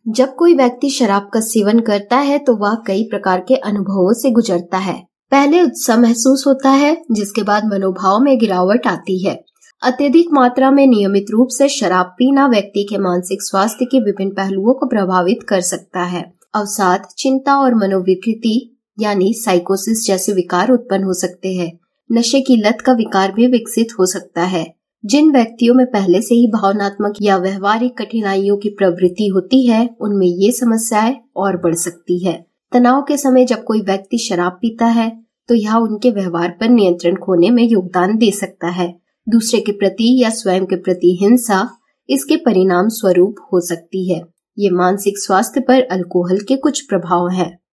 जब कोई व्यक्ति शराब का सेवन करता है तो वह कई प्रकार के अनुभवों से गुजरता है। पहले उत्साह महसूस होता है, जिसके बाद मनोभाव में गिरावट आती है। अत्यधिक मात्रा में नियमित रूप से शराब पीना व्यक्ति के मानसिक स्वास्थ्य के विभिन्न पहलुओं को प्रभावित कर सकता है। अवसाद, चिंता और मनोविकृति यानी साइकोसिस जैसे विकार उत्पन्न हो सकते हैं। नशे की लत का विकार भी विकसित हो सकता है। जिन व्यक्तियों में पहले से ही भावनात्मक या व्यवहारिक कठिनाइयों की प्रवृत्ति होती है, उनमें ये समस्याएं और बढ़ सकती है। तनाव के समय जब कोई व्यक्ति शराब पीता है तो यह उनके व्यवहार पर नियंत्रण खोने में योगदान दे सकता है। दूसरे के प्रति या स्वयं के प्रति हिंसा इसके परिणाम स्वरूप हो सकती है। ये मानसिक स्वास्थ्य पर अल्कोहल के कुछ प्रभाव हैं।